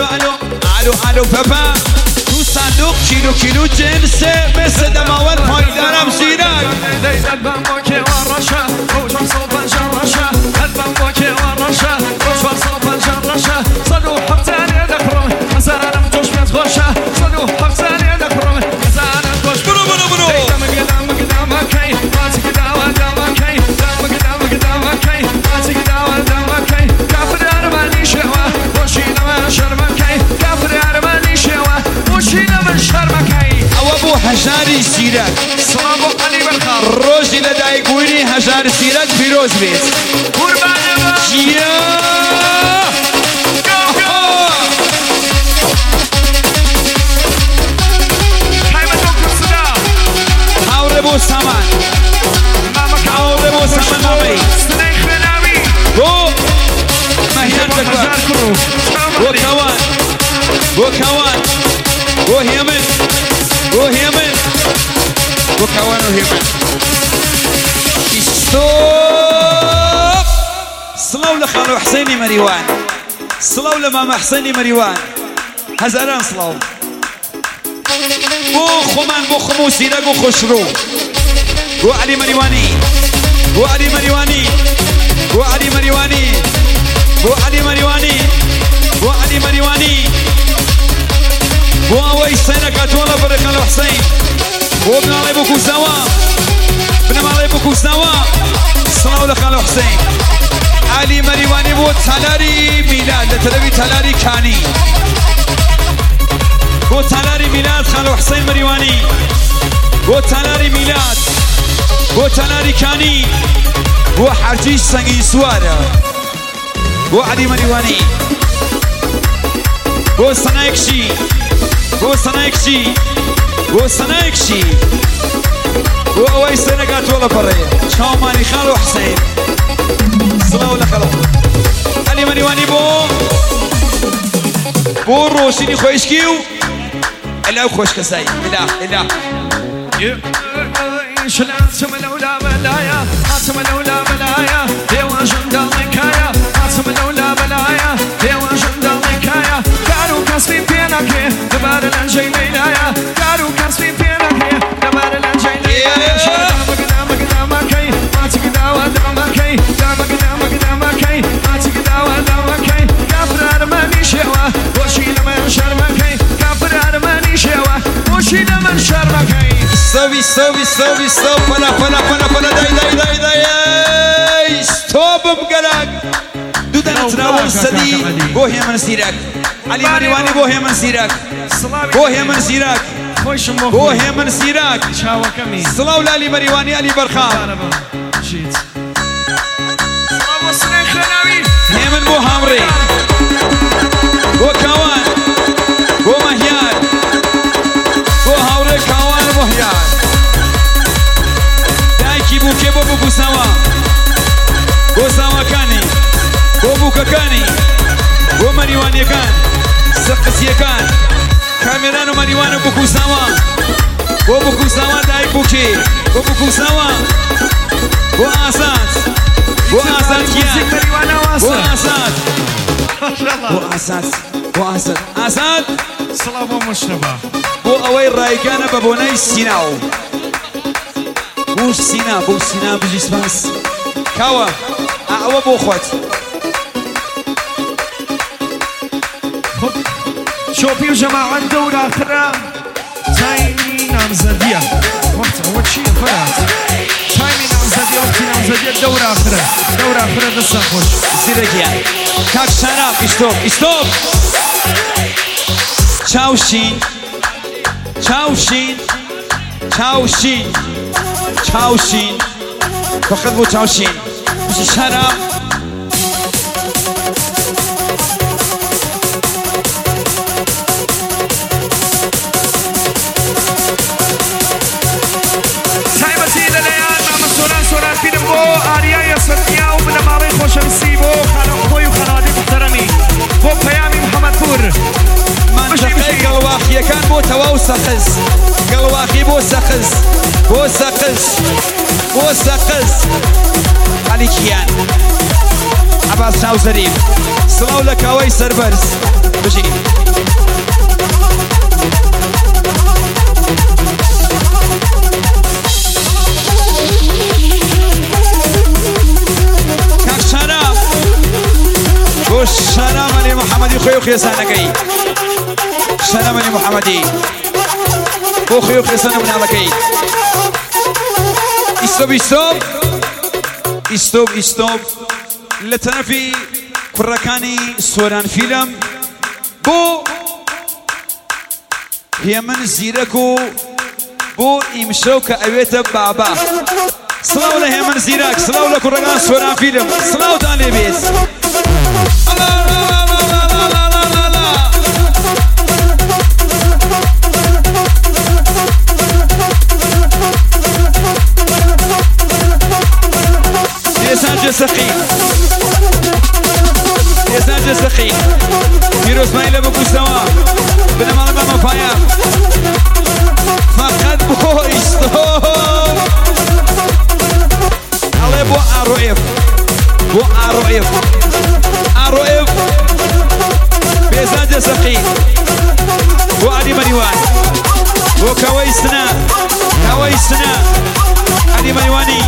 الو الو الو بابا تو صندوق کیلو کیلو جنسه مثل دماول پایدارم زیرک قلبم با که ورشه روشم صوب جرشه قلبم با که ورشه روشم صوب جرشه صدو حفتاني دخرم زانم توش بتخشه صدو حفتاني دخرم زانم توش برو برو برو قدام كي ماسك داوا داوا كي قدام كي ماسك داوا داوا كي كافر ارماني شوا وشينا من شرمكي كافر ارماني شوا وشينا من شرمكي او ابو هجاری زیرک سلام علي بالخير روزی لدایگوینی هجار زیرک پیروز بید قربان بو سامان حاول بو سامان مامي بو مهيان تكبر بو كوان بو كوان بو هيمن بو هيمن بو كوان وهيمن ستوب صلوا لخالو حسيني مريوان صلوا لماما حسيني مريوان هزاران صلوا بو خمان بو خموسي لقو خشرو بو علي مريواني بو علي مريواني بو علي مريواني بو علي مريواني بو علي مريواني بو اوي سينك اتوالا بركان الحسين بو ابن علي بو كوساوا ابن علي بو كوساوا صلوا لخالو حسين علي مريواني بو تلاري ميلاد لتلبي تلاري كاني بو تلاري ميلاد خالو حسين مريواني بو تلاري ميلاد بو تلاري كاني بو حرجيش سنگي سوارة بو علي مريواني بو سنايكشي بو سنايكشي بو سنايكشي بو اوي سنقات ولا برية شاوماني خالو حسين صلاة ولا خلو علي مريواني بو روشيني خويشكيو الا خوش كساي الا شلاتم لولا بلايا عاتم لولا بلايا ديوا جندا مكايا عاتم لولا بلايا ديوا جندا مكايا كارو كسبي بينك دبار الانجي ليلايا كارو كسبي بينك دبار الانجي ليلايا قدامك ما تقداوا دمكي قدامك ما تقداوا دمكي كافر ارماني شوا وشيل من شرمكي كافر ارماني شوا وشيل من شرمكي سوي داي ستوب بقلق دودنا تناول سدي بوهي من سيرك علي مريواني بوهي من سيرك بوهي من سيرك بوهي من سيرك صلاة لعلي مريواني علي برخان هيمن بو هامري بو كوان بو مهيار بو هاوري كوان بو هيار دايكي بو كيبو بو بوساوا بوساوا كاني بو بوكا كاني بو مريواني كان سقسيه كان كاميرانو مريوانو بو كوساوا بو بو كوساوا داي بوكي بو بو كوساوا بو اسات بو اسات كيان بو اسات بو اسات بو اسات اسات صلاة مشتبه بو اوي رايكانا بابوناي سيناو بوش سينا بو سينا بجي سباس كاوا اعوى بو خوت شوفي جماعة الدورة آخرة تايمي نامزدية وقت هو شيء فرات تايمي نامزدية وقت نامزدية الدورة آخرة دستا خوش سيرك يعني كاك شراب استوب چاوشين فقط بو چاوشين مش شراب سرقيا ومن ماري خوش نسيبو خالو خوي وخالادي محترمي بو بيامي محمد فور منطقه قلواخيه كان بو تواو سخز قلواخي بو سخز علي كيان عباس شاو زريف سلاو لك هواي سربرس بجي كاك شرام وش شرام علي محمدي خيو خيسانكي شرام علي محمدي خيو خيسانك من عليكي استوب استوب استوب استوب لتنفي كركاني سوران فيلم بو هي من زيركو بو امشوك اويت بابا صلاو له من زيرك صلاو له كركان سوران فيلم صلاو داني بيس سخي يسانج سخي فيروز مايلة بكو سوا بنا مالبا مفايا فقط بو استوب علي بو عروئف بو عروئف عروئف بيسانج سخي بو علي مريوان بو كويسنا كويسنا علي مريواني